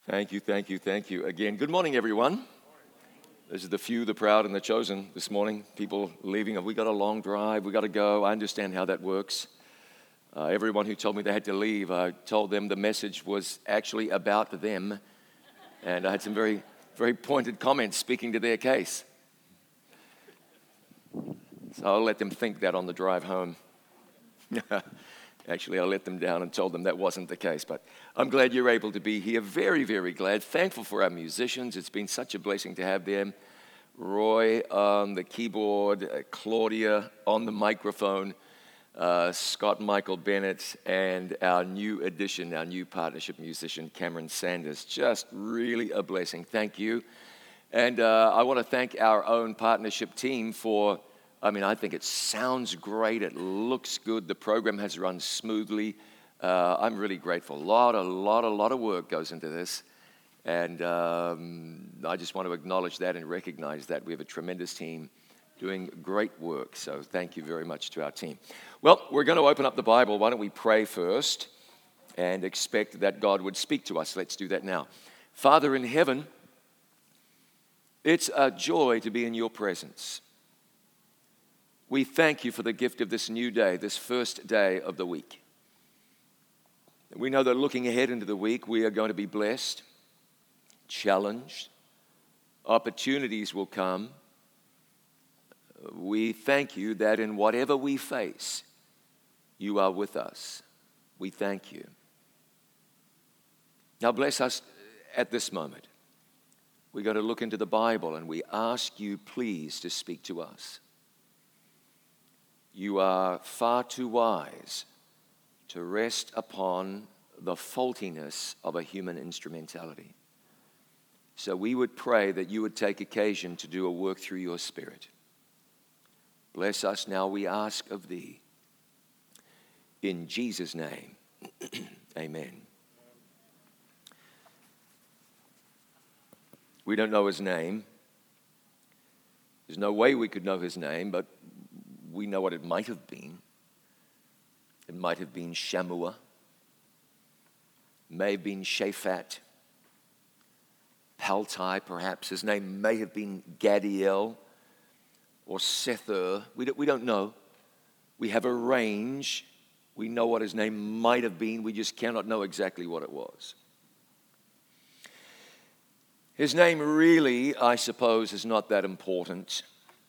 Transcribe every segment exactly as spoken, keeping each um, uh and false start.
Thank you, thank you, thank you. Again, good morning, everyone. This is the few, the proud, and the chosen this morning. People leaving. We got a long drive. We got to go. I understand how that works. Uh, everyone who told me they had to leave, I told them the message was actually about them. And I had some very, very pointed comments speaking to their case. So I'll let them think that on the drive home. Actually, I let them down and told them that wasn't the case. But I'm glad you're able to be here. Very, very glad. Thankful for our musicians. It's been such a blessing to have them. Roy on the keyboard, uh, Claudia on the microphone, uh, Scott Michael Bennett, and our new addition, our new partnership musician, Cameron Sanders. Just really a blessing. Thank you. And uh, I want to thank our own partnership team for I mean, I think it sounds great. It looks good. The program has run smoothly. Uh, I'm really grateful. A lot, a lot, a lot of work goes into this. And um, I just want to acknowledge that and recognize that. We have a tremendous team doing great work. So thank you very much to our team. Well, we're going to open up the Bible. Why don't we pray first and expect that God would speak to us. Let's do that now. Father in heaven, it's a joy to be in your presence. We thank you for the gift of this new day, this first day of the week. We know that looking ahead into the week, we are going to be blessed, challenged. Opportunities will come. We thank you that in whatever we face, you are with us. We thank you. Now bless us at this moment. We're going to look into the Bible and we ask you please to speak to us. You are far too wise to rest upon the faultiness of a human instrumentality. So we would pray that you would take occasion to do a work through your Spirit. Bless us now, we ask of thee. In Jesus' name, amen. We don't know his name. There's no way we could know his name, but we know what it might have been. It might have been Shammua. May have been Shaphat. Paltai, perhaps. His name may have been Gadiel or Sethur. We don't, we don't know. We have a range. We know what his name might have been. We just cannot know exactly what it was. His name really, I suppose, is not that important.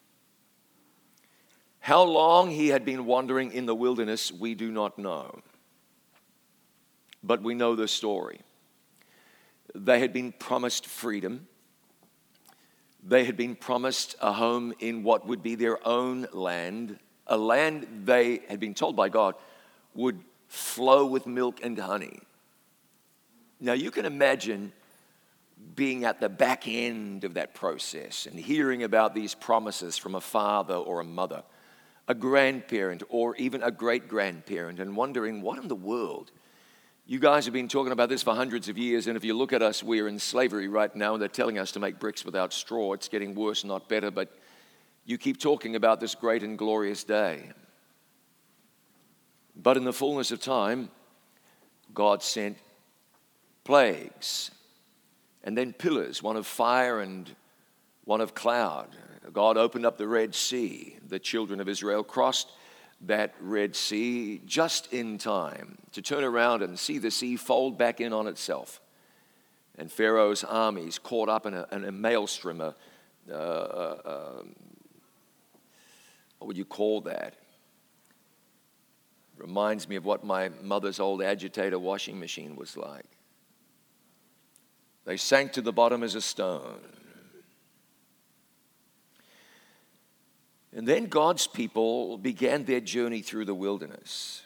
How long he had been wandering in the wilderness, we do not know. But we know the story. They had been promised freedom. They had been promised a home in what would be their own land, a land they had been told by God would flow with milk and honey. Now you can imagine being at the back end of that process and hearing about these promises from a father or a mother, a grandparent, or even a great-grandparent, and wondering, what in the world? You guys have been talking about this for hundreds of years, and if you look at us, we're in slavery right now, and they're telling us to make bricks without straw. It's getting worse, not better, but you keep talking about this great and glorious day. But in the fullness of time, God sent plagues, and then pillars, one of fire and one of cloud. God opened up the Red Sea. The children of Israel crossed that Red Sea just in time to turn around and see the sea fold back in on itself. And Pharaoh's armies caught up in a, in a maelstrom, a, uh, uh, what would you call that? Reminds me of what my mother's old agitator washing machine was like. They sank to the bottom as a stone. And then God's people began their journey through the wilderness.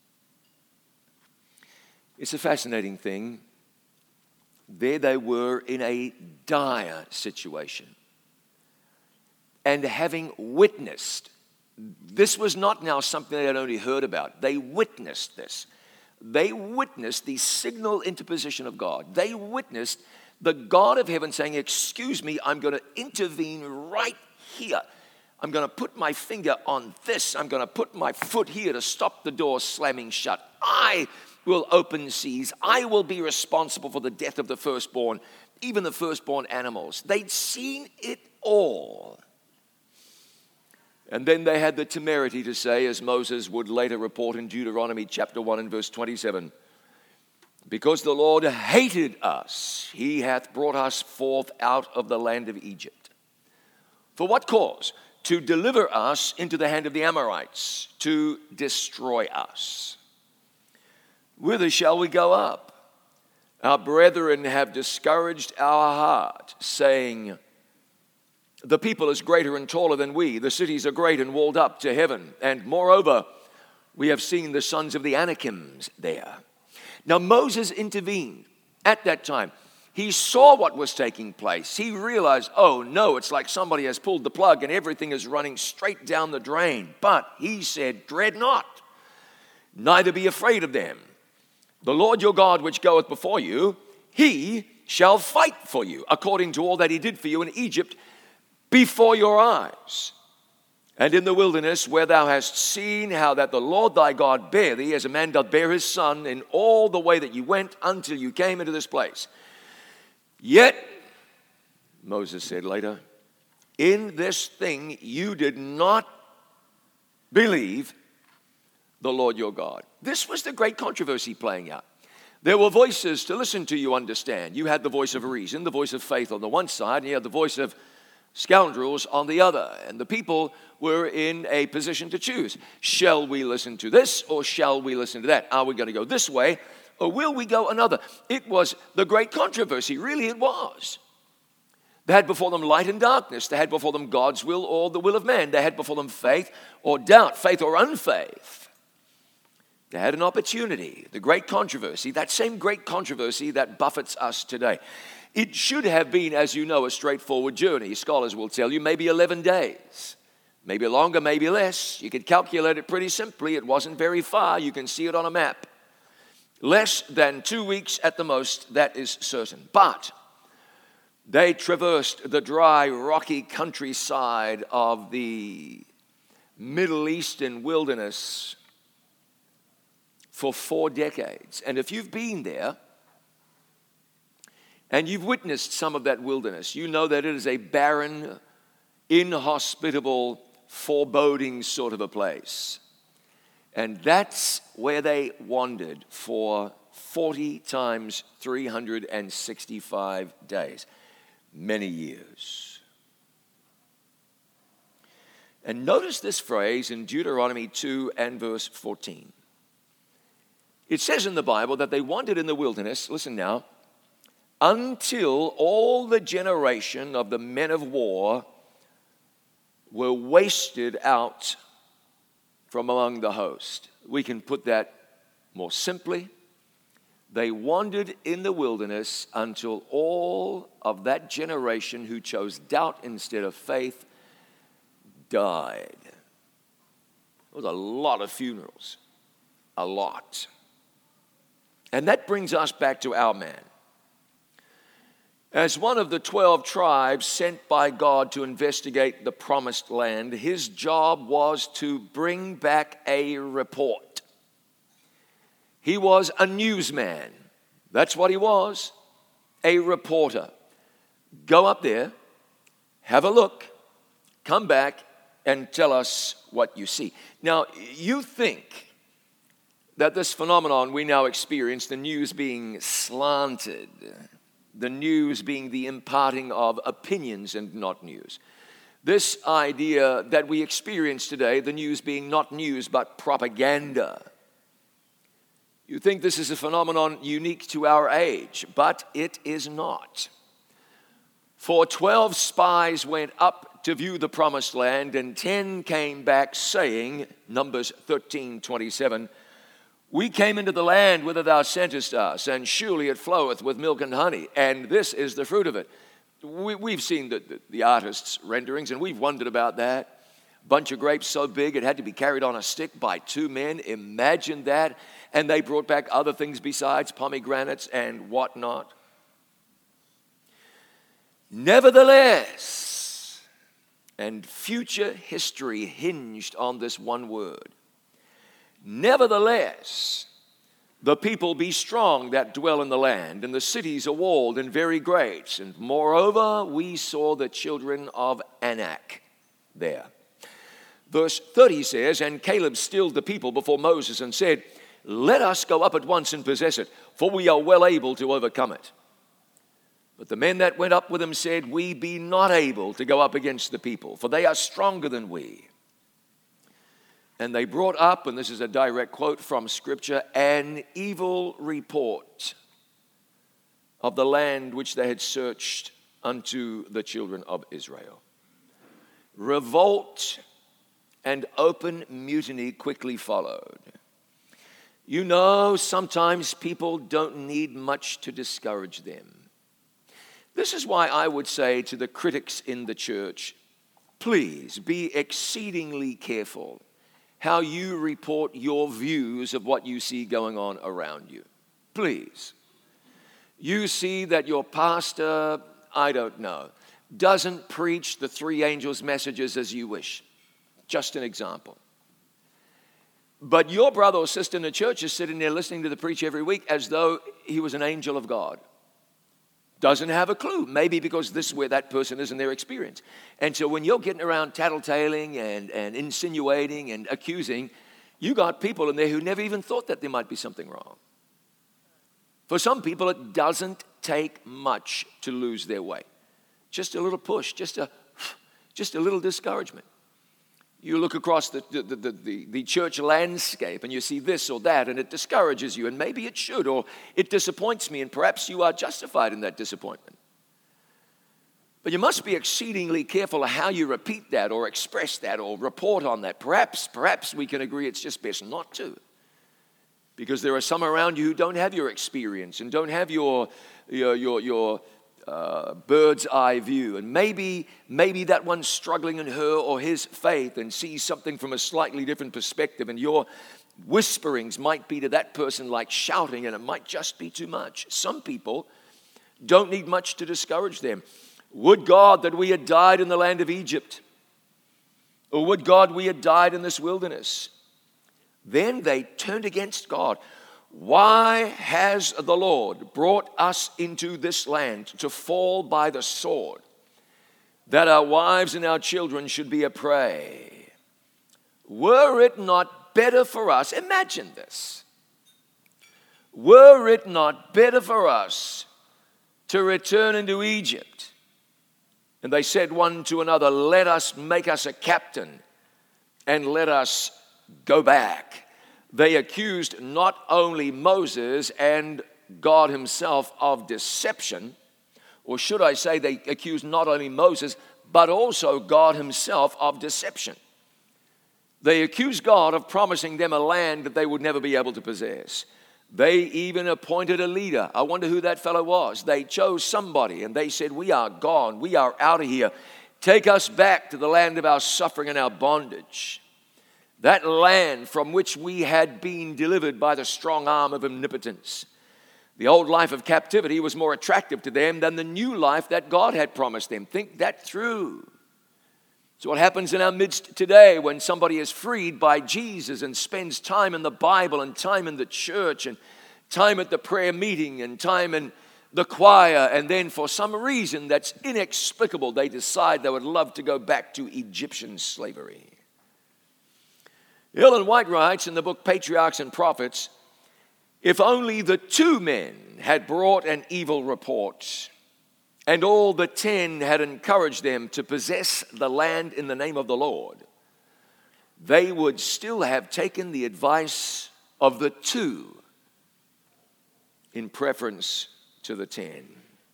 It's a fascinating thing. There they were in a dire situation. And having witnessed, this was not now something they had only heard about. They witnessed this. They witnessed the signal interposition of God. They witnessed the God of heaven saying, excuse me, I'm going to intervene right here. I'm going to put my finger on this. I'm going to put my foot here to stop the door slamming shut. I will open seas. I will be responsible for the death of the firstborn, even the firstborn animals. They'd seen it all. And then they had the temerity to say, as Moses would later report in Deuteronomy chapter one and verse twenty-seven, because the Lord hated us, he hath brought us forth out of the land of Egypt. For what cause? To deliver us into the hand of the Amorites, to destroy us. Whither shall we go up? Our brethren have discouraged our heart, saying, the people is greater and taller than we. The cities are great and walled up to heaven. And moreover, we have seen the sons of the Anakims there. Now Moses intervened at that time. He saw what was taking place. He realized, oh no, it's like somebody has pulled the plug and everything is running straight down the drain. But he said, dread not, neither be afraid of them. The Lord your God which goeth before you, he shall fight for you, according to all that he did for you in Egypt before your eyes. And in the wilderness, where thou hast seen how that the Lord thy God bare thee, as a man doth bear his son, in all the way that you went until you came into this place. Yet, Moses said later, in this thing you did not believe the Lord your God. This was the great controversy playing out. There were voices to listen to, you understand. You had the voice of reason, the voice of faith on the one side, and you had the voice of scoundrels on the other. And the people were in a position to choose. Shall we listen to this or shall we listen to that? Are we going to go this way or will we go another? It was the great controversy. Really, it was. They had before them light and darkness. They had before them God's will or the will of man. They had before them faith or doubt, faith or unfaith. They had an opportunity, the great controversy, that same great controversy that buffets us today. It should have been, as you know, a straightforward journey. Scholars will tell you maybe eleven days, maybe longer, maybe less. You could calculate it pretty simply. It wasn't very far. You can see it on a map. Less than two weeks at the most, that is certain. But they traversed the dry, rocky countryside of the Middle Eastern wilderness for four decades. And if you've been there, and you've witnessed some of that wilderness, you know that it is a barren, inhospitable, foreboding sort of a place. And that's where they wandered for forty times three hundred sixty-five days, many years. And notice this phrase in Deuteronomy two and verse fourteen. It says in the Bible that they wandered in the wilderness, listen now, until all the generation of the men of war were wasted out from among the host. We can put that more simply. They wandered in the wilderness until all of that generation who chose doubt instead of faith died. There was a lot of funerals, a lot. And that brings us back to our man. As one of the twelve tribes sent by God to investigate the promised land, his job was to bring back a report. He was a newsman. That's what he was, a reporter. Go up there, have a look, come back, and tell us what you see. Now, you think that this phenomenon we now experience, the news being slanted, the news being the imparting of opinions and not news. This idea that we experience today, the news being not news but propaganda. You think this is a phenomenon unique to our age, but it is not. For twelve spies went up to view the promised land, and ten came back saying, Numbers thirteen twenty-seven, we came into the land whither thou sentest us, and surely it floweth with milk and honey, and this is the fruit of it. We, we've seen the, the, the artists' renderings, and we've wondered about that. Bunch of grapes so big it had to be carried on a stick by two men. Imagine that. And they brought back other things besides pomegranates and whatnot. Nevertheless, and future history hinged on this one word. Nevertheless, the people be strong that dwell in the land, and the cities are walled and very great. And moreover, we saw the children of Anak there. Verse thirty says, and Caleb stilled the people before Moses and said, let us go up at once and possess it, for we are well able to overcome it. But the men that went up with him said, we be not able to go up against the people, for they are stronger than we. And they brought up, and this is a direct quote from Scripture, an evil report of the land which they had searched unto the children of Israel. Revolt and open mutiny quickly followed. You know, sometimes people don't need much to discourage them. This is why I would say to the critics in the church, please be exceedingly careful how you report your views of what you see going on around you. Please. You see that your pastor, I don't know, doesn't preach the three angels' messages as you wish. Just an example. But your brother or sister in the church is sitting there listening to the preach every week as though he was an angel of God. Doesn't have a clue, maybe because this is where that person is in their experience. And so when you're getting around tattletaling and, and insinuating and accusing, you got people in there who never even thought that there might be something wrong. For some people, it doesn't take much to lose their way. Just a little push, just a, just a little discouragement. You look across the, the, the, the, the church landscape and you see this or that, and it discourages you, and maybe it should, or it disappoints me, and perhaps you are justified in that disappointment. But you must be exceedingly careful of how you repeat that or express that or report on that. Perhaps, perhaps we can agree it's just best not to. Because there are some around you who don't have your experience and don't have your, your, your, your Uh, bird's eye view, and maybe maybe that one's struggling in her or his faith and sees something from a slightly different perspective, and your whisperings might be to that person like shouting, and it might just be too much. Some people don't need much to discourage them. Would God that we had died in the land of Egypt, or would God we had died in this wilderness. Then they turned against God. Why has the Lord brought us into this land to fall by the sword, that our wives and our children should be a prey? Were it not better for us, imagine this, were it not better for us to return into Egypt? And they said one to another, let us make us a captain and let us go back. They accused not only Moses and God himself of deception, or should I say they accused not only Moses, but also God himself of deception. They accused God of promising them a land that they would never be able to possess. They even appointed a leader. I wonder who that fellow was. They chose somebody and they said, we are gone. We are out of here. Take us back to the land of our suffering and our bondage. That land from which we had been delivered by the strong arm of omnipotence. The old life of captivity was more attractive to them than the new life that God had promised them. Think that through. So what happens in our midst today when somebody is freed by Jesus and spends time in the Bible and time in the church and time at the prayer meeting and time in the choir, and then for some reason that's inexplicable, they decide they would love to go back to Egyptian slavery. Ellen White writes in the book Patriarchs and Prophets, if only the two men had brought an evil report, and all the ten had encouraged them to possess the land in the name of the Lord, they would still have taken the advice of the two in preference to the ten.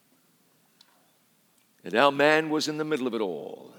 And our man was in the middle of it all.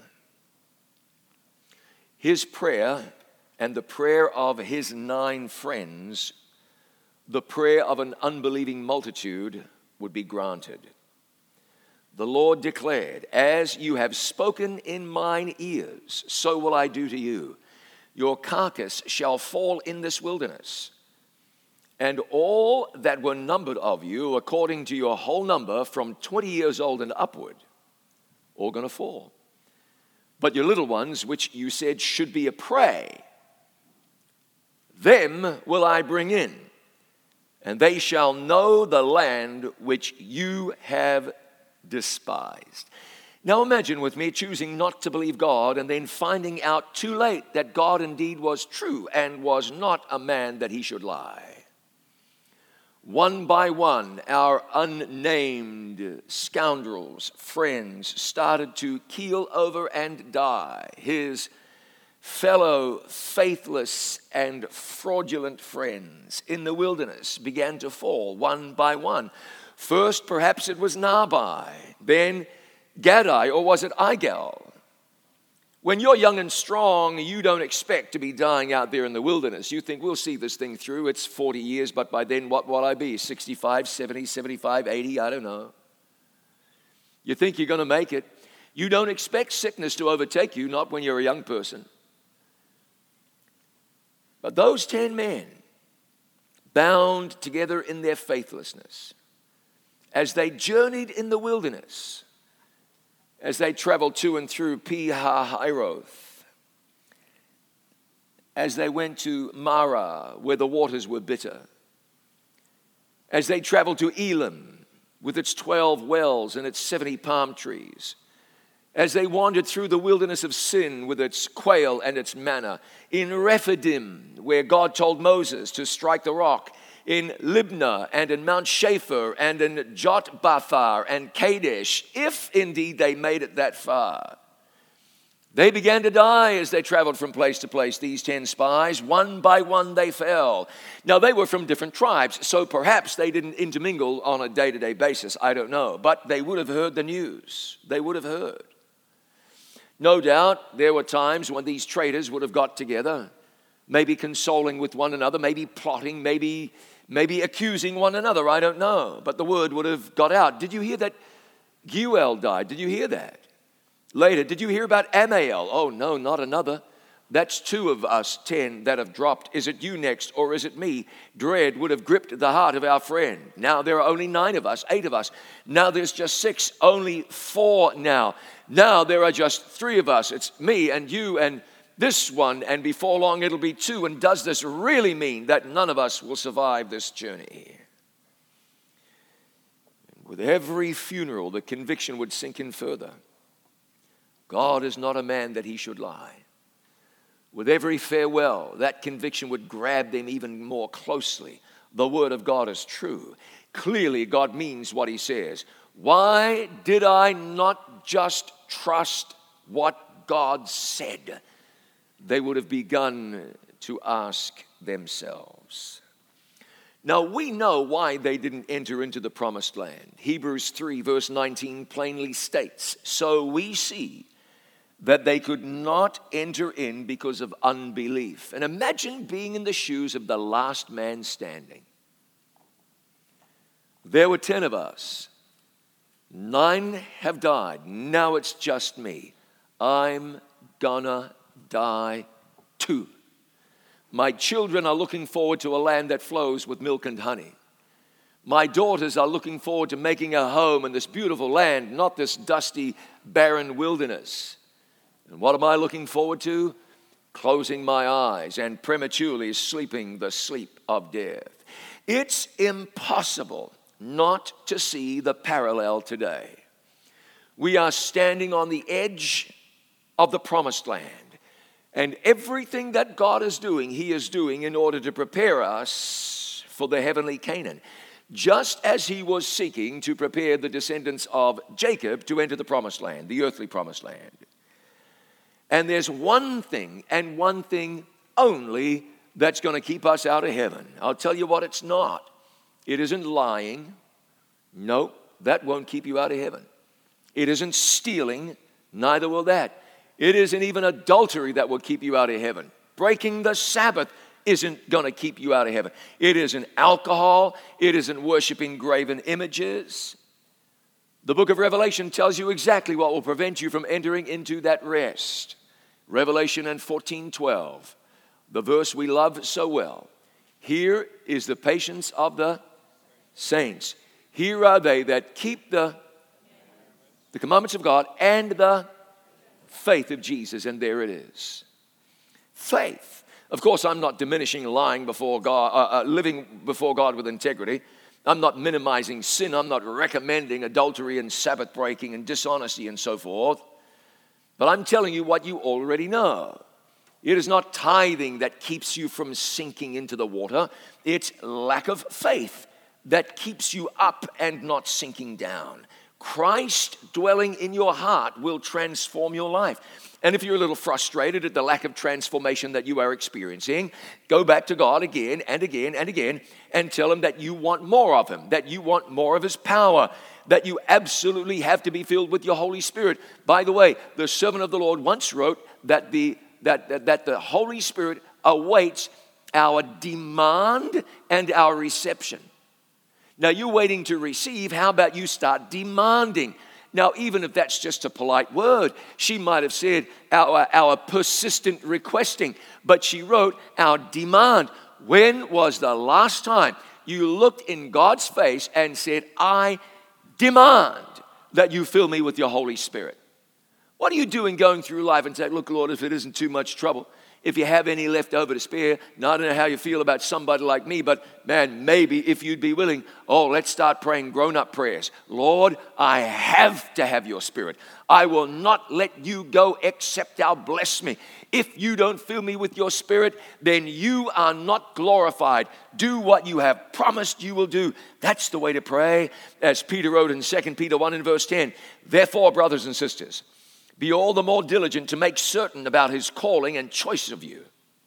His prayer and the prayer of his nine friends, the prayer of an unbelieving multitude, would be granted. The Lord declared, as you have spoken in mine ears, so will I do to you. Your carcass shall fall in this wilderness, and all that were numbered of you, according to your whole number, from twenty years old and upward, all going to fall. But your little ones, which you said should be a prey, them will I bring in, and they shall know the land which you have despised. Now imagine with me choosing not to believe God and then finding out too late that God indeed was true and was not a man that he should lie. One by one, our unnamed scoundrels, friends, started to keel over and die. His fellow faithless and fraudulent friends in the wilderness began to fall one by one. First, perhaps it was Nabai, then Gadai, or was it Igal? When you're young and strong, you don't expect to be dying out there in the wilderness. You think, we'll see this thing through. It's forty years, but by then what will I be? sixty-five, seventy, seventy-five, eighty, I don't know. You think you're going to make it. You don't expect sickness to overtake you, not when you're a young person. But those ten men, bound together in their faithlessness, as they journeyed in the wilderness, as they traveled to and through Pi-hahiroth, as they went to Marah, where the waters were bitter, as they traveled to Elim, with its twelve wells and its seventy palm trees, as they wandered through the wilderness of Sin with its quail and its manna, in Rephidim, where God told Moses to strike the rock, in Libnah and in Mount Shapher and in Jotbathar and Kadesh, if indeed they made it that far. They began to die as they traveled from place to place, these ten spies. One by one they fell. Now they were from different tribes, so perhaps they didn't intermingle on a day-to-day basis. I don't know. But they would have heard the news. They would have heard. No doubt there were times when these traitors would have got together, maybe consoling with one another, maybe plotting, maybe, maybe accusing one another. I don't know. But the word would have got out. Did you hear that Geuel died? Did you hear that? Later, did you hear about Amael? Oh, no, not another. That's two of us, ten, that have dropped. Is it you next or is it me? Dread would have gripped the heart of our friend. Now there are only nine of us, eight of us. Now there's just six, only four now. Now there are just three of us. It's me and you and this one, and before long it'll be two. And does this really mean that none of us will survive this journey? With every funeral, the conviction would sink in further. God is not a man that he should lie. With every farewell, that conviction would grab them even more closely. The word of God is true. Clearly, God means what he says. Why did I not just trust what God said? They would have begun to ask themselves. Now, we know why they didn't enter into the promised land. Hebrews three, verse nineteen plainly states, so we see that they could not enter in because of unbelief. And imagine being in the shoes of the last man standing. There were ten of us. Nine have died. Now it's just me. I'm gonna die too. My children are looking forward to a land that flows with milk and honey. My daughters are looking forward to making a home in this beautiful land, not this dusty, barren wilderness. And what am I looking forward to? Closing my eyes and prematurely sleeping the sleep of death. It's impossible not to see the parallel today. We are standing on the edge of the promised land. And everything that God is doing, he is doing in order to prepare us for the heavenly Canaan. Just as he was seeking to prepare the descendants of Jacob to enter the promised land, the earthly promised land. And there's one thing and one thing only that's going to keep us out of heaven. I'll tell you what it's not. It isn't lying. No, that won't keep you out of heaven. It isn't stealing. Neither will that. It isn't even adultery that will keep you out of heaven. Breaking the Sabbath isn't going to keep you out of heaven. It isn't alcohol. It isn't worshiping graven images. The book of Revelation tells you exactly what will prevent you from entering into that rest. Revelation and fourteen twelve, the verse we love so well. Here is the patience of the saints. Here are they that keep the, the commandments of God and the faith of Jesus. And there it is. Faith. Of course, I'm not diminishing lying before God, uh, uh, living before God with integrity. I'm not minimizing sin. I'm not recommending adultery and Sabbath breaking and dishonesty and so forth. But I'm telling you what you already know. It is not tithing that keeps you from sinking into the water. It's lack of faith that keeps you up and not sinking down. Christ dwelling in your heart will transform your life. And if you're a little frustrated at the lack of transformation that you are experiencing, go back to God again and again and again and tell Him that you want more of Him, that you want more of His power, that you absolutely have to be filled with your Holy Spirit. By the way, the servant of the Lord once wrote that the, that, that, that the Holy Spirit awaits our demand and our reception. Now, you're waiting to receive. How about you start demanding? Now, even if that's just a polite word, she might have said our, our persistent requesting, but she wrote our demand. When was the last time you looked in God's face and said, I demand that you fill me with your Holy Spirit? What are you doing going through life and say, look, Lord, if it isn't too much trouble, if you have any left over to spare, now I don't know how you feel about somebody like me, but man, maybe if you'd be willing, oh, let's start praying grown-up prayers. Lord, I have to have your Spirit. I will not let you go except thou bless me. If you don't fill me with your Spirit, then you are not glorified. Do what you have promised you will do. That's the way to pray. As Peter wrote in Second Peter one and verse ten, therefore, brothers and sisters, be all the more diligent to make certain about His calling and choice of you.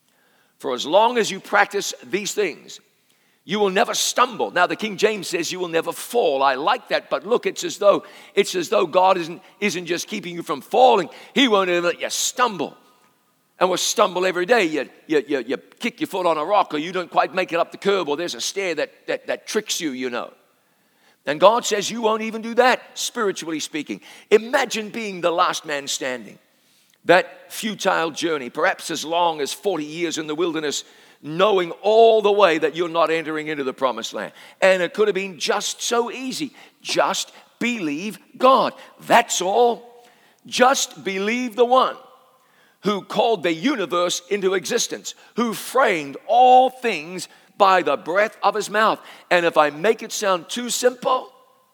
For as long as you practice these things, you will never stumble. Now, the King James says you will never fall. I like that, but look, it's as though it's as though God isn't, isn't just keeping you from falling. He won't even let you stumble. And we'll stumble every day. You, you, you, you kick your foot on a rock, or you don't quite make it up the curb, or there's a stair that, that, that tricks you, you know. And God says you won't even do that, spiritually speaking. Imagine being the last man standing. That futile journey, perhaps as long as forty years in the wilderness, knowing all the way that you're not entering into the promised land. And it could have been just so easy. Just believe God. That's all. Just believe the one who called the universe into existence, who framed all things by the breath of His mouth. And if I make it sound too simple,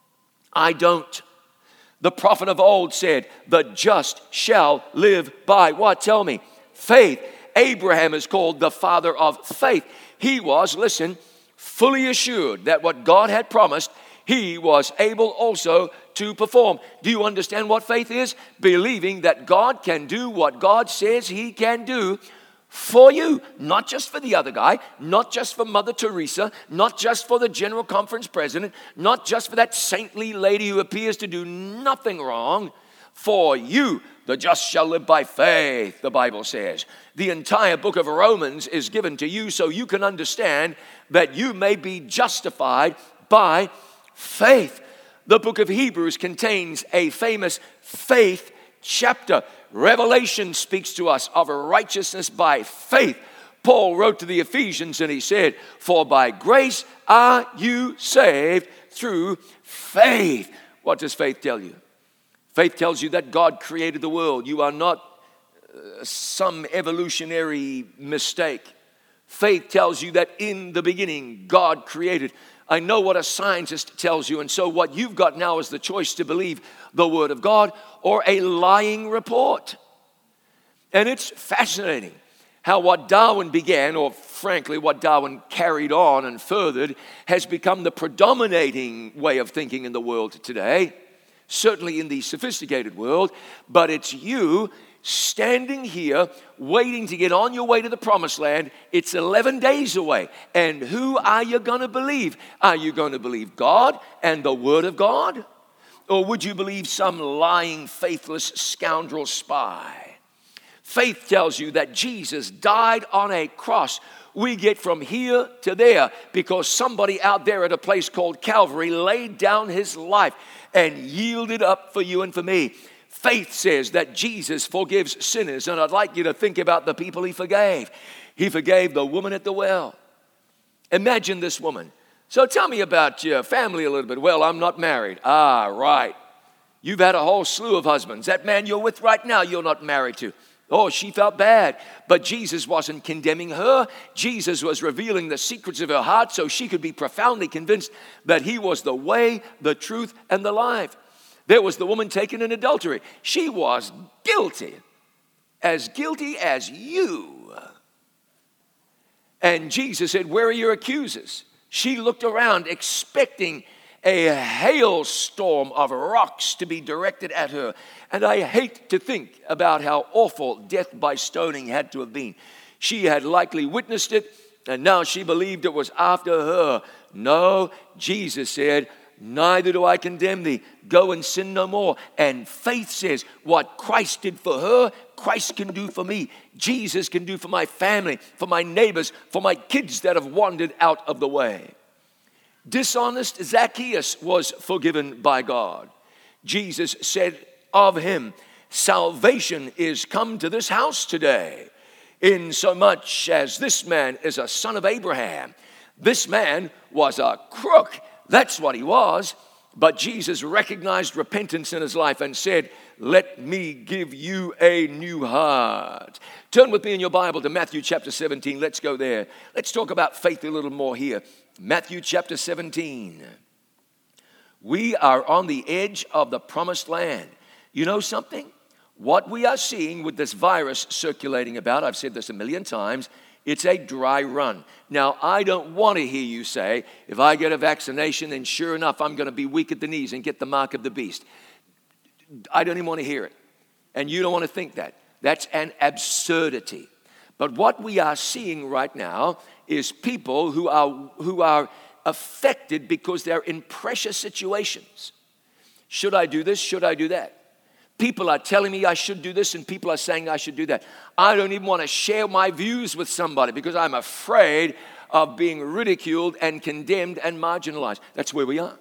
I don't. The prophet of old said, the just shall live by what? Tell me. Faith. Abraham is called the father of faith. He was, listen, fully assured that what God had promised, he was able also to perform. Do you understand what faith is? Believing that God can do what God says He can do for you, not just for the other guy, not just for Mother Teresa, not just for the General Conference president, not just for that saintly lady who appears to do nothing wrong. For you, the just shall live by faith, the Bible says. The entire book of Romans is given to you so you can understand that you may be justified by faith. The book of Hebrews contains a famous faith chapter. Revelation speaks to us of righteousness by faith. Paul wrote to the Ephesians and he said, for by grace are you saved through faith. What does faith tell you? Faith tells you that God created the world. You are not uh, some evolutionary mistake. Faith tells you that in the beginning God created. I know what a scientist tells you, and so what you've got now is the choice to believe the Word of God or a lying report. And it's fascinating how what Darwin began, or frankly what Darwin carried on and furthered, has become the predominating way of thinking in the world today, certainly in the sophisticated world. But it's you standing here waiting to get on your way to the promised land. It's eleven days away. And who are you going to believe? Are you going to believe God and the Word of God? Or would you believe some lying, faithless scoundrel spy? Faith tells you that Jesus died on a cross. We get from here to there because somebody out there at a place called Calvary laid down his life and yielded up for you and for me. Faith says that Jesus forgives sinners, and I'd like you to think about the people He forgave. He forgave the woman at the well. Imagine this woman. So tell me about your family a little bit. Well, I'm not married. Ah, right. You've had a whole slew of husbands. That man you're with right now, you're not married to. Oh, she felt bad, but Jesus wasn't condemning her. Jesus was revealing the secrets of her heart so she could be profoundly convinced that he was the way, the truth, and the life. There was the woman taken in adultery. She was guilty, as guilty as you. And Jesus said, where are your accusers? She looked around expecting a hailstorm of rocks to be directed at her. And I hate to think about how awful death by stoning had to have been. She had likely witnessed it, and now she believed it was after her. No, Jesus said, neither do I condemn thee. Go and sin no more. And faith says, what Christ did for her, Christ can do for me. Jesus can do for my family, for my neighbors, for my kids that have wandered out of the way. Dishonest Zacchaeus was forgiven by God. Jesus said of him, salvation is come to this house today, insomuch as this man is a son of Abraham. This man was a crook. That's what he was. But Jesus recognized repentance in his life and said, let me give you a new heart. Turn with me in your Bible to Matthew chapter seventeen. Let's go there. Let's talk about faith a little more here. Matthew chapter seventeen. We are on the edge of the promised land. You know something? What we are seeing with this virus circulating about, I've said this a million times, it's a dry run. Now, I don't want to hear you say, if I get a vaccination, then sure enough, I'm going to be weak at the knees and get the mark of the beast. I don't even want to hear it. And you don't want to think that. That's an absurdity. But what we are seeing right now is people who are, who are affected because they're in pressure situations. Should I do this? Should I do that? People are telling me I should do this, and people are saying I should do that. I don't even want to share my views with somebody because I'm afraid of being ridiculed and condemned and marginalized. That's where we are.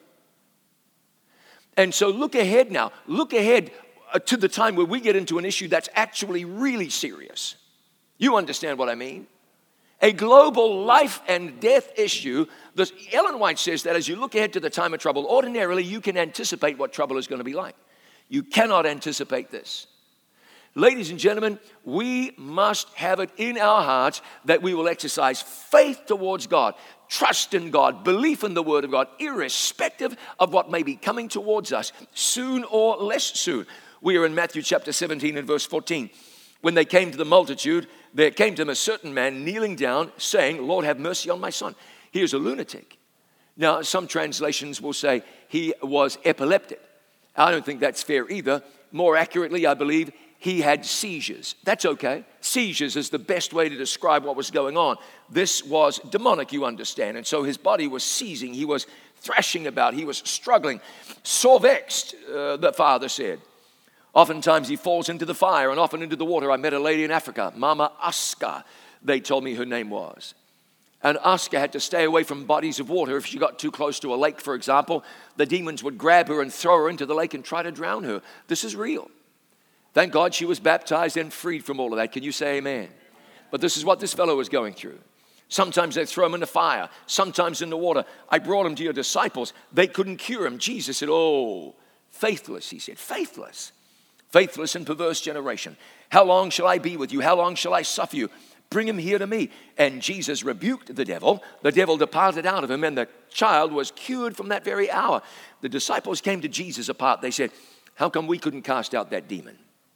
And so look ahead now. Look ahead to the time where we get into an issue that's actually really serious. You understand what I mean? A global life and death issue. This, Ellen White says that as you look ahead to the time of trouble, ordinarily you can anticipate what trouble is going to be like. You cannot anticipate this. Ladies and gentlemen, we must have it in our hearts that we will exercise faith towards God, trust in God, belief in the Word of God, irrespective of what may be coming towards us, soon or less soon. We are in Matthew chapter seventeen and verse fourteen. When they came to the multitude, there came to him a certain man kneeling down, saying, Lord, have mercy on my son. He is a lunatic. Now, some translations will say he was epileptic. I don't think that's fair either. More accurately, I believe he had seizures. That's okay. Seizures is the best way to describe what was going on. This was demonic, you understand. And so his body was seizing. He was thrashing about. He was struggling. Sore vexed, uh, the father said. Oftentimes he falls into the fire and often into the water. I met a lady in Africa, Mama Aska, they told me her name was. And Aska had to stay away from bodies of water. If she got too close to a lake, for example, the demons would grab her and throw her into the lake and try to drown her. This is real. Thank God she was baptized and freed from all of that. Can you say amen? But this is what this fellow was going through. Sometimes they throw him in the fire, sometimes in the water. I brought him to your disciples. They couldn't cure him. Jesus said, oh, faithless, he said, faithless. Faithless and perverse generation. How long shall I be with you? How long shall I suffer you? Bring him here to me. And Jesus rebuked the devil. The devil departed out of him, and the child was cured from that very hour. The disciples came to Jesus apart. They said, how come we couldn't cast out that demon?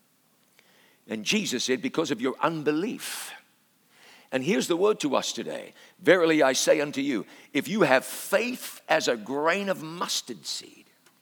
And Jesus said, because of your unbelief. And here's the word to us today. Verily I say unto you, if you have faith as a grain of mustard seed,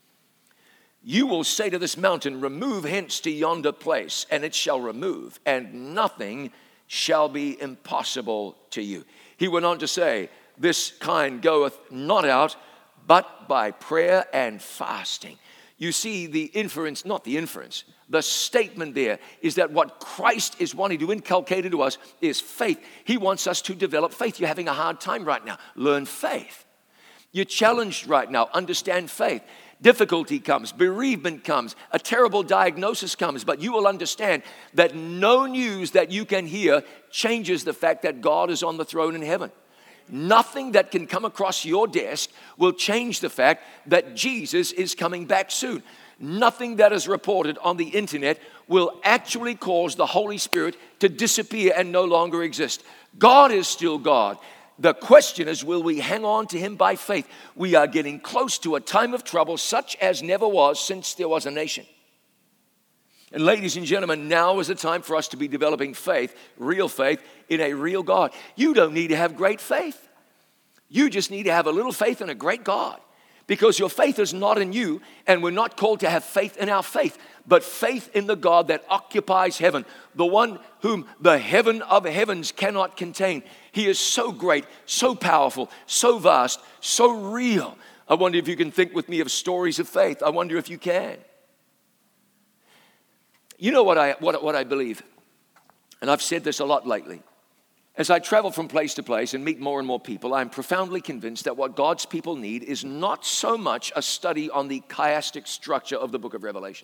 you will say to this mountain, remove hence to yonder place, and it shall remove, and nothing shall be impossible to you. He went on to say, this kind goeth not out, but by prayer and fasting. You see the inference, not the inference, the statement there is that what Christ is wanting to inculcate into us is faith. He wants us to develop faith. You're having a hard time right now. Learn faith. You're challenged right now. Understand faith. Difficulty comes, bereavement comes, a terrible diagnosis comes, but you will understand that no news that you can hear changes the fact that God is on the throne in heaven. Nothing that can come across your desk will change the fact that Jesus is coming back soon. nothing that is reported on the internet will actually cause the Holy Spirit to disappear and no longer exist. God is still God. The question is, will we hang on to him by faith? We are getting close to a time of trouble such as never was since there was a nation. And ladies and gentlemen, now is the time for us to be developing faith, real faith, in a real God. You don't need to have great faith. You just need to have a little faith in a great God. Because your faith is not in you, and we're not called to have faith in our faith, but faith in the God that occupies heaven, the one whom the heaven of heavens cannot contain. He is so great, so powerful, so vast, so real. I wonder if you can think with me of stories of faith. I wonder if you can. You know what I, what, what I believe, and I've said this a lot lately. As I travel from place to place and meet more and more people, I'm profoundly convinced that what God's people need is not so much a study on the chiastic structure of the book of Revelation,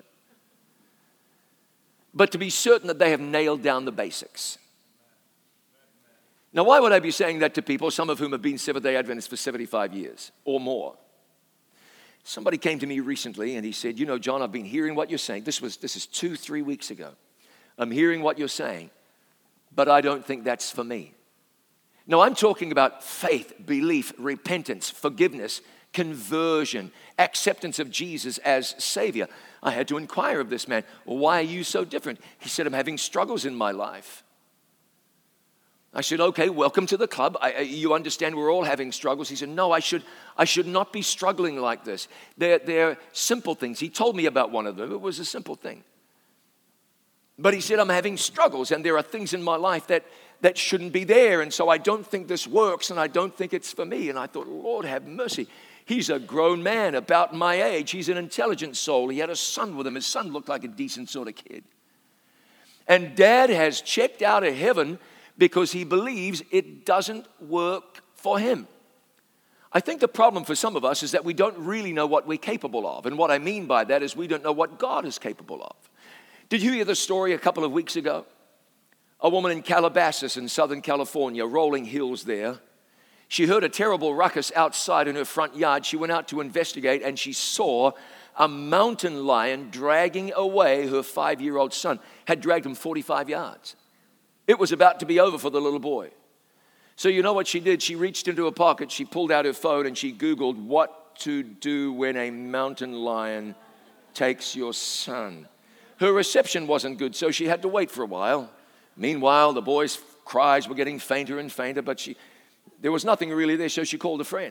but to be certain that they have nailed down the basics. Now, why would I be saying that to people, some of whom have been Seventh-day Adventists for seventy-five years or more? Somebody came to me recently and he said, you know, John, I've been hearing what you're saying. This was this is two, three weeks ago. I'm hearing what you're saying, but I don't think that's for me. No, I'm talking about faith, belief, repentance, forgiveness, conversion, acceptance of Jesus as Savior. I had to inquire of this man, well, why are you so different? He said, I'm having struggles in my life. I said, okay, welcome to the club. I, you understand we're all having struggles. He said, no, I should I should not be struggling like this. They're, they're simple things. He told me about one of them. It was a simple thing. But he said, I'm having struggles, and there are things in my life that, that shouldn't be there, and so I don't think this works, and I don't think it's for me. And I thought, Lord, have mercy. He's a grown man about my age. He's an intelligent soul. He had a son with him. His son looked like a decent sort of kid. And Dad has checked out of heaven because he believes it doesn't work for him. I think the problem for some of us is that we don't really know what we're capable of. And what I mean by that is we don't know what God is capable of. Did you hear the story a couple of weeks ago? A woman in Calabasas in Southern California, rolling hills there. She heard a terrible ruckus outside in her front yard. She went out to investigate, and she saw a mountain lion dragging away her five-year-old son. Had dragged him forty-five yards. It was about to be over for the little boy. So you know what she did? She reached into her pocket, she pulled out her phone, and she Googled what to do when a mountain lion takes your son. Her reception wasn't good, so she had to wait for a while. Meanwhile, the boy's cries were getting fainter and fainter, but she, there was nothing really there, so she called a friend.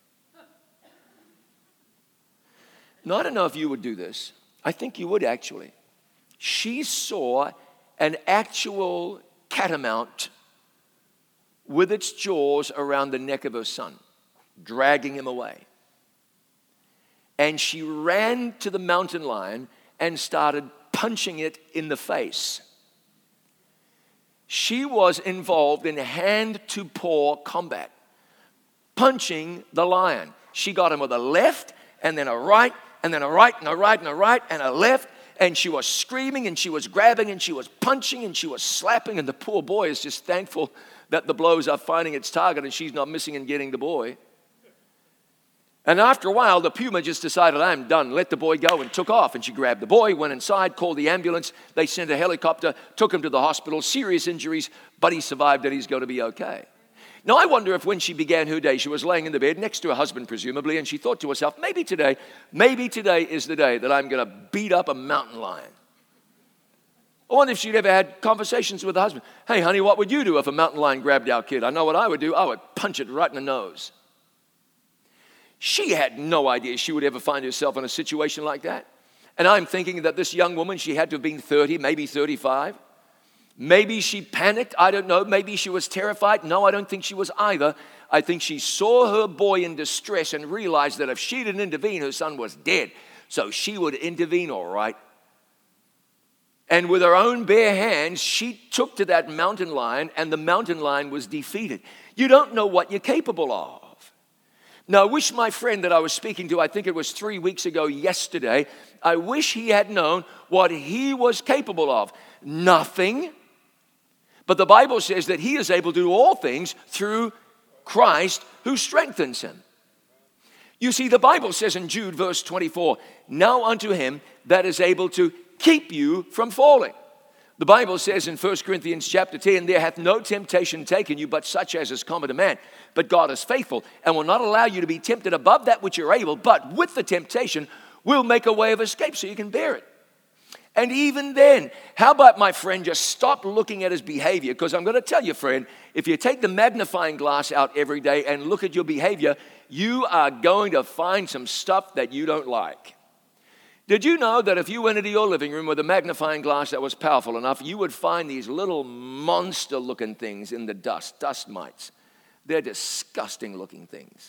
Now, I don't know if you would do this. I think you would actually. She saw an actual catamount with its jaws around the neck of her son, dragging him away. And she ran to the mountain lion and started punching it in the face. She was involved in hand-to-paw combat, punching the lion. She got him with a left, and then a right, and then a right, and a right, and a right, and a left, and she was screaming, and she was grabbing, and she was punching, and she was slapping, and the poor boy is just thankful that the blows are finding its target, and she's not missing and getting the boy. And after a while, the puma just decided, I'm done, let the boy go, and took off. And she grabbed the boy, went inside, called the ambulance. They sent a helicopter, took him to the hospital, serious injuries, but he survived and he's going to be okay. Now, I wonder if when she began her day, she was laying in the bed next to her husband, presumably, and she thought to herself, maybe today, maybe today is the day that I'm going to beat up a mountain lion. I wonder if she'd ever had conversations with her husband. Hey, honey, what would you do if a mountain lion grabbed our kid? I know what I would do. I would punch it right in the nose. She had no idea she would ever find herself in a situation like that. And I'm thinking that this young woman, she had to have been thirty, maybe thirty-five. Maybe she panicked. I don't know. Maybe she was terrified. No, I don't think she was either. I think she saw her boy in distress and realized that if she didn't intervene, her son was dead. So she would intervene all right. And with her own bare hands, she took to that mountain lion, and the mountain lion was defeated. You don't know what you're capable of. Now, I wish my friend that I was speaking to, I think it was three weeks ago yesterday, I wish he had known what he was capable of. Nothing. But the Bible says that he is able to do all things through Christ who strengthens him. You see, the Bible says in Jude verse twenty-four, now unto him that is able to keep you from falling. The Bible says in First Corinthians chapter ten, there hath no temptation taken you but such as is common to man. But God is faithful and will not allow you to be tempted above that which you're able, but with the temptation will make a way of escape so you can bear it. And even then, how about, my friend, just stop looking at his behavior? Because I'm going to tell you, friend, if you take the magnifying glass out every day and look at your behavior, you are going to find some stuff that you don't like. Did you know that if you went into your living room with a magnifying glass that was powerful enough, you would find these little monster-looking things in the dust, dust mites. They're disgusting-looking things.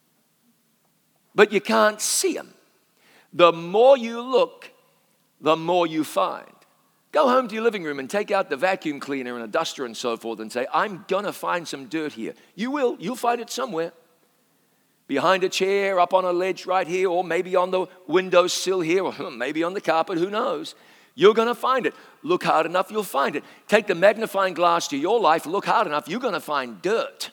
But you can't see them. The more you look, the more you find. Go home to your living room and take out the vacuum cleaner and a duster and so forth and say, I'm going to find some dirt here. You will. You'll find it somewhere. Behind a chair, up on a ledge right here, or maybe on the windowsill here, or maybe on the carpet, who knows. You're going to find it. Look hard enough, you'll find it. Take the magnifying glass to your life, look hard enough, you're going to find dirt.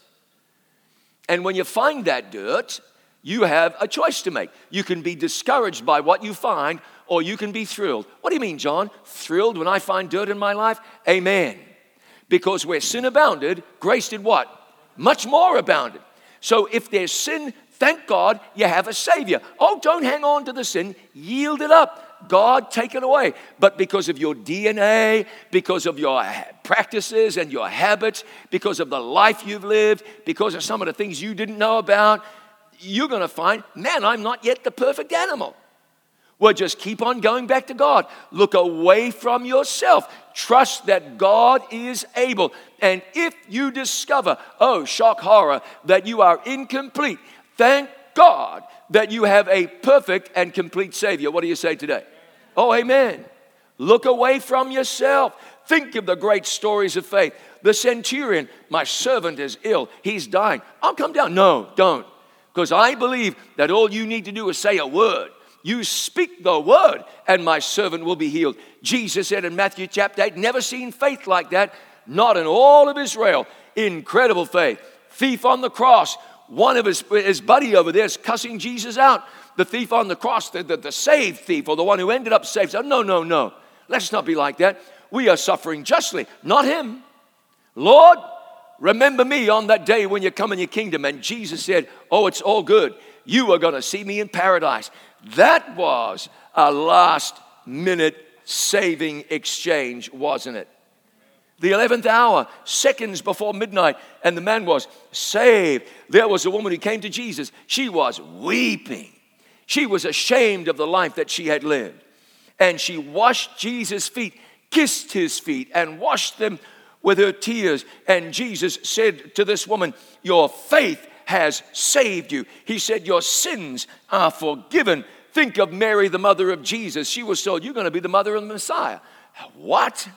And when you find that dirt, you have a choice to make. You can be discouraged by what you find, or you can be thrilled. What do you mean, John? Thrilled when I find dirt in my life? Amen. Because where sin abounded, grace did what? Much more abounded. So if there's sin, thank God you have a Savior. Oh, don't hang on to the sin. Yield it up. God, take it away. But because of your D N A, because of your practices and your habits, because of the life you've lived, because of some of the things you didn't know about, you're going to find, man, I'm not yet the perfect animal. Well, just keep on going back to God. Look away from yourself. Trust that God is able. And if you discover, oh, shock, horror, that you are incomplete, thank God that you have a perfect and complete Savior. What do you say today? Oh, amen. Look away from yourself. Think of the great stories of faith. The centurion, my servant is ill. He's dying. I'll come down. No, don't. Because I believe that all you need to do is say a word. You speak the word, and my servant will be healed. Jesus said in Matthew chapter eight, never seen faith like that, not in all of Israel. Incredible faith. Thief on the cross, one of his, his buddy over there is cussing Jesus out. The thief on the cross, the, the, the saved thief, or the one who ended up saved, said, no, no, no. Let's not be like that. We are suffering justly, not him. Lord, remember me on that day when you come in your kingdom. And Jesus said, oh, it's all good. You are going to see me in paradise. That was a last minute saving exchange, wasn't it? The eleventh hour, seconds before midnight, and the man was saved. There was a woman who came to Jesus. She was weeping. She was ashamed of the life that she had lived. And she washed Jesus' feet, kissed his feet, and washed them with her tears. And Jesus said to this woman, your faith has saved you. He said, your sins are forgiven. Think of Mary, the mother of Jesus. She was told, you're going to be the mother of the Messiah. What?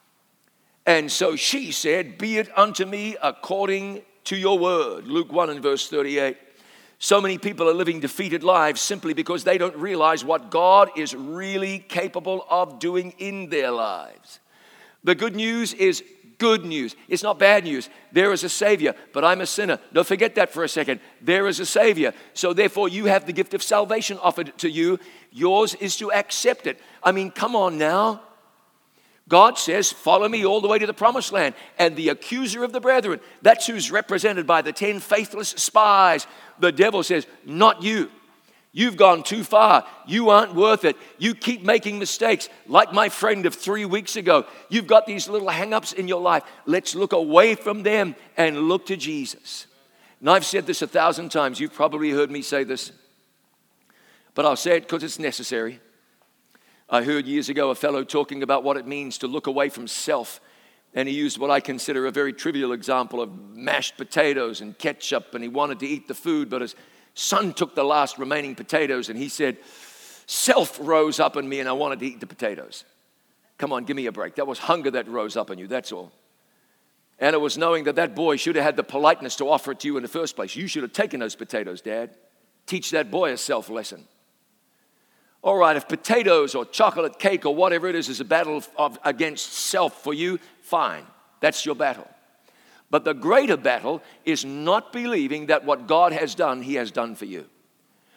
And so she said, be it unto me according to your word. Luke one and verse thirty-eight. So many people are living defeated lives simply because they don't realize what God is really capable of doing in their lives. The good news is good news. It's not bad news. There is a Savior, but I'm a sinner. Don't forget that for a second. There is a Savior. So therefore, you have the gift of salvation offered to you. Yours is to accept it. I mean, come on now. God says, follow me all the way to the promised land. And the accuser of the brethren, that's who's represented by the ten faithless spies. The devil says, not you. You've gone too far. You aren't worth it. You keep making mistakes. Like my friend of three weeks ago. You've got these little hang-ups in your life. Let's look away from them and look to Jesus. And I've said this a thousand times. You've probably heard me say this. But I'll say it because it's necessary. I heard years ago a fellow talking about what it means to look away from self. And he used what I consider a very trivial example of mashed potatoes and ketchup. And he wanted to eat the food, but his son took the last remaining potatoes. And he said, self rose up in me and I wanted to eat the potatoes. Come on, give me a break. That was hunger that rose up in you, that's all. And it was knowing that that boy should have had the politeness to offer it to you in the first place. You should have taken those potatoes, Dad. Teach that boy a self lesson. All right, if potatoes or chocolate cake or whatever it is is a battle of, against self for you, fine. That's your battle. But the greater battle is not believing that what God has done, he has done for you.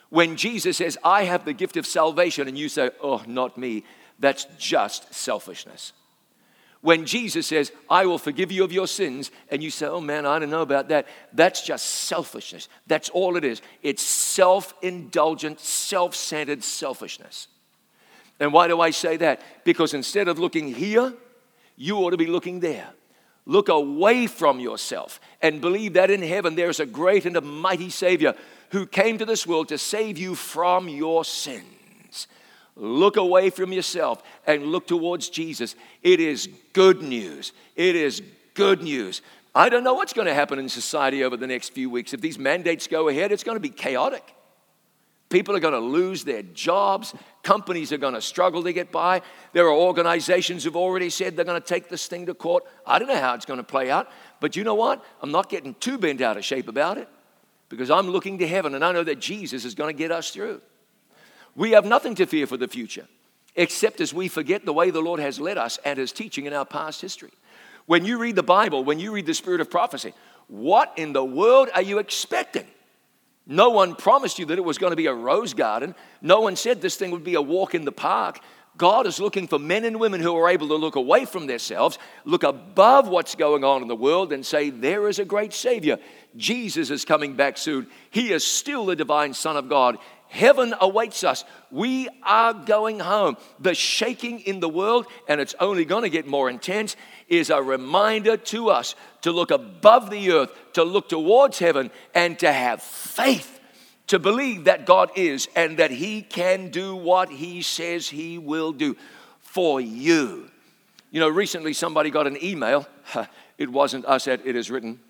When Jesus says, I have the gift of salvation, and you say, oh, not me, that's just selfishness. When Jesus says, I will forgive you of your sins, and you say, oh man, I don't know about that, that's just selfishness. That's all it is. It's self-indulgent, self-centered selfishness. And why do I say that? Because instead of looking here, you ought to be looking there. Look away from yourself and believe that in heaven there is a great and a mighty Savior who came to this world to save you from your sins. Look away from yourself and look towards Jesus. It is good news. It is good news. I don't know what's going to happen in society over the next few weeks. If these mandates go ahead, it's going to be chaotic. People are going to lose their jobs. Companies are going to struggle to get by. There are organizations who've already said they're going to take this thing to court. I don't know how it's going to play out. But you know what? I'm not getting too bent out of shape about it because I'm looking to heaven and I know that Jesus is going to get us through. We have nothing to fear for the future except as we forget the way the Lord has led us and His teaching in our past history. When you read the Bible, when you read the Spirit of prophecy, what in the world are you expecting? No one promised you that it was going to be a rose garden. No one said this thing would be a walk in the park. God is looking for men and women who are able to look away from themselves, look above what's going on in the world and say, there is a great Savior. Jesus is coming back soon. He is still the divine Son of God. Heaven awaits us. We are going home. The shaking in the world, and it's only going to get more intense, is a reminder to us to look above the earth, to look towards heaven, and to have faith, to believe that God is and that He can do what He says He will do for you. You know, recently somebody got an email. It wasn't us at It Is Written.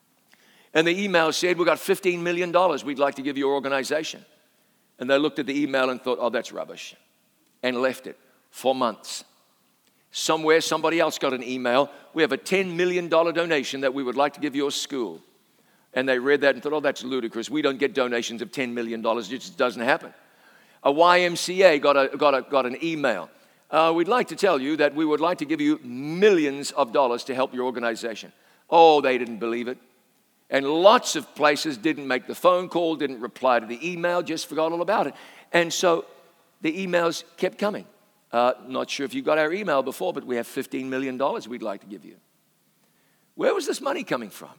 And the email said, we've got fifteen million dollars we'd like to give your organization. And they looked at the email and thought, oh, that's rubbish, and left it for months. Somewhere, somebody else got an email. We have a ten million dollars donation that we would like to give your school. And they read that and thought, oh, that's ludicrous. We don't get donations of ten million dollars. It just doesn't happen. A Y M C A got, a, got, a, got an email. Uh, we'd like to tell you that we would like to give you millions of dollars to help your organization. Oh, they didn't believe it. And lots of places didn't make the phone call, didn't reply to the email, just forgot all about it. And so the emails kept coming. Uh, not sure if you got our email before, but we have fifteen million dollars we'd like to give you. Where was this money coming from?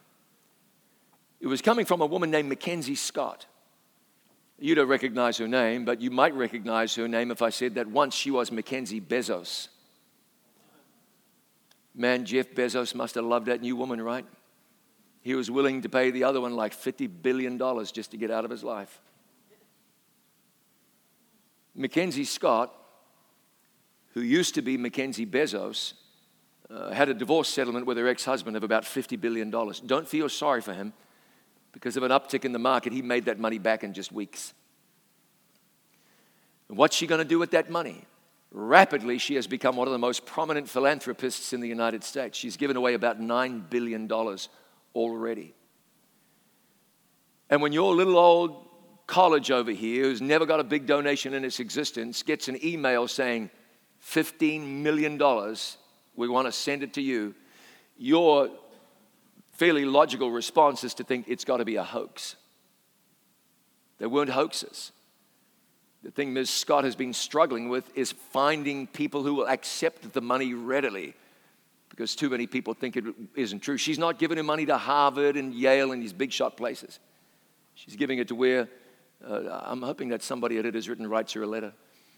It was coming from a woman named Mackenzie Scott. You don't recognize her name, but you might recognize her name if I said that once she was Mackenzie Bezos. Man, Jeff Bezos must have loved that new woman, right? He was willing to pay the other one like fifty billion dollars just to get out of his life. Mackenzie Scott, who used to be Mackenzie Bezos, uh, had a divorce settlement with her ex-husband of about fifty billion dollars. Don't feel sorry for him. Because of an uptick in the market, he made that money back in just weeks. And what's she going to do with that money? Rapidly, she has become one of the most prominent philanthropists in the United States. She's given away about nine billion dollars already. And when your little old college over here, who's never got a big donation in its existence, gets an email saying fifteen million dollars, we want to send it to you, your fairly logical response is to think it's got to be a hoax. There weren't hoaxes. The thing Miz Scott has been struggling with is finding people who will accept the money readily, because too many people think it isn't true. She's not giving him money to Harvard and Yale and these big shot places. She's giving it to where, uh, I'm hoping that somebody at It Is Written writes her a letter.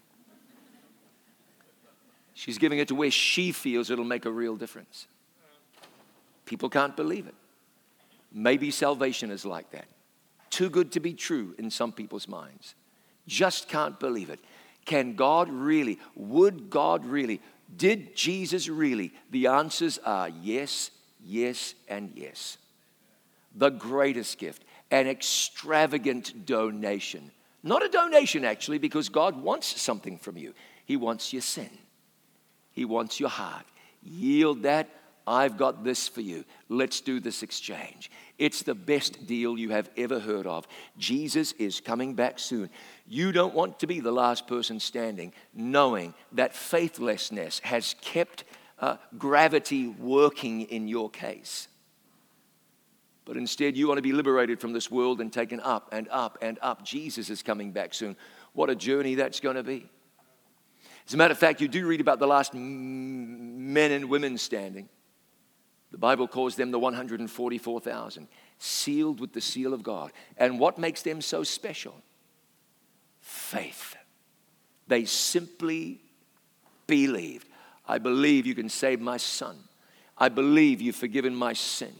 She's giving it to where she feels it'll make a real difference. People can't believe it. Maybe salvation is like that. Too good to be true in some people's minds. Just can't believe it. Can God really? Would God really? Did Jesus really? The answers are yes, yes, and yes. The greatest gift, an extravagant donation. Not a donation, actually, because God wants something from you. He wants your sin. He wants your heart. Yield that. I've got this for you. Let's do this exchange. It's the best deal you have ever heard of. Jesus is coming back soon. You don't want to be the last person standing, knowing that faithlessness has kept uh, gravity working in your case. But instead, you want to be liberated from this world and taken up and up and up. Jesus is coming back soon. What a journey that's going to be. As a matter of fact, you do read about the last men and women standing. The Bible calls them the one hundred forty-four thousand, sealed with the seal of God. And what makes them so special? Faith. They simply believed. I believe you can save my son. I believe you've forgiven my sin.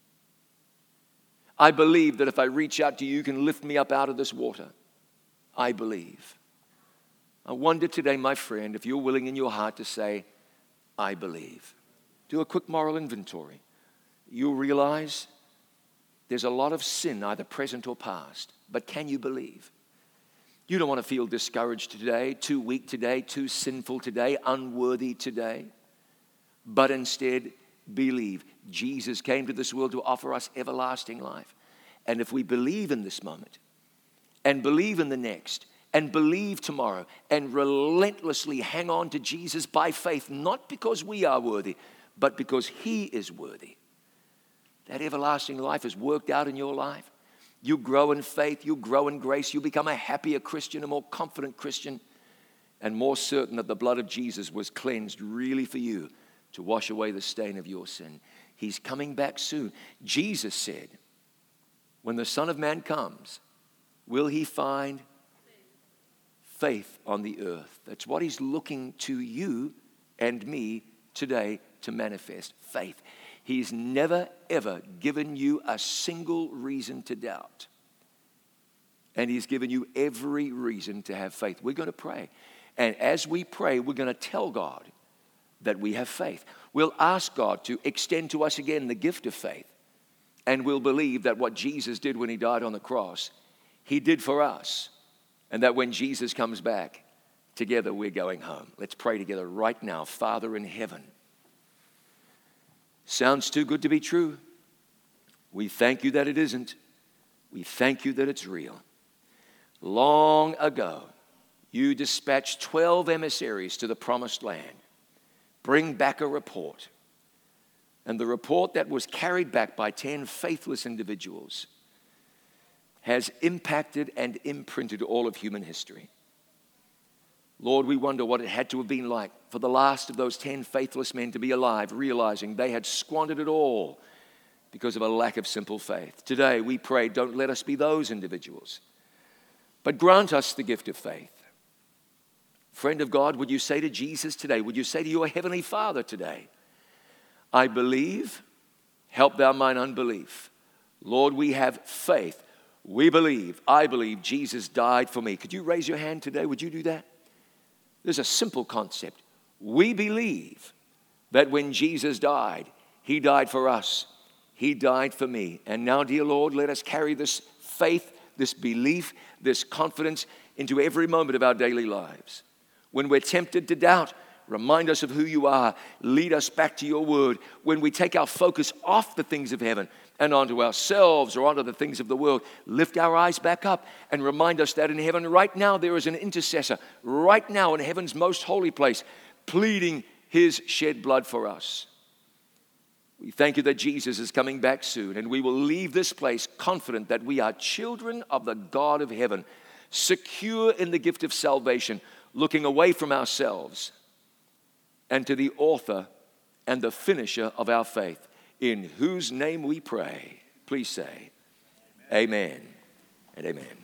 I believe that if I reach out to you, you can lift me up out of this water. I believe. I wonder today, my friend, if you're willing in your heart to say, I believe. Do a quick moral inventory. You'll realize there's a lot of sin, either present or past. But can you believe? You don't want to feel discouraged today, too weak today, too sinful today, unworthy today. But instead, believe. Jesus came to this world to offer us everlasting life. And if we believe in this moment, and believe in the next, and believe tomorrow, and relentlessly hang on to Jesus by faith, not because we are worthy, but because He is worthy, that everlasting life is worked out in your life. You grow in faith, you grow in grace, you become a happier Christian, a more confident Christian, and more certain that the blood of Jesus was cleansed really for you to wash away the stain of your sin. He's coming back soon. Jesus said, when the Son of Man comes, will He find faith on the earth? That's what He's looking to you and me today to manifest, faith. He's never, ever given you a single reason to doubt. And He's given you every reason to have faith. We're going to pray. And as we pray, we're going to tell God that we have faith. We'll ask God to extend to us again the gift of faith. And we'll believe that what Jesus did when He died on the cross, He did for us. And that when Jesus comes back, together we're going home. Let's pray together right now. Father in heaven, sounds too good to be true. We thank You that it isn't. We thank You that it's real. Long ago, You dispatched twelve emissaries to the promised land. Bring back a report. And the report that was carried back by ten faithless individuals has impacted and imprinted all of human history. Lord, we wonder what it had to have been like for the last of those ten faithless men to be alive, realizing they had squandered it all because of a lack of simple faith. Today, we pray, don't let us be those individuals, but grant us the gift of faith. Friend of God, would you say to Jesus today, would you say to your Heavenly Father today, I believe, help Thou mine unbelief. Lord, we have faith. We believe, I believe Jesus died for me. Could you raise your hand today? Would you do that? There's a simple concept. We believe that when Jesus died, He died for us. He died for me. And now, dear Lord, let us carry this faith, this belief, this confidence into every moment of our daily lives. When we're tempted to doubt, remind us of who You are. Lead us back to Your word. When we take our focus off the things of heaven and onto ourselves or onto the things of the world, lift our eyes back up and remind us that in heaven right now there is an intercessor, right now in heaven's most holy place, pleading His shed blood for us. We thank You that Jesus is coming back soon, and we will leave this place confident that we are children of the God of heaven, secure in the gift of salvation, looking away from ourselves and to the author and the finisher of our faith, in whose name we pray. Please say, amen, amen and amen.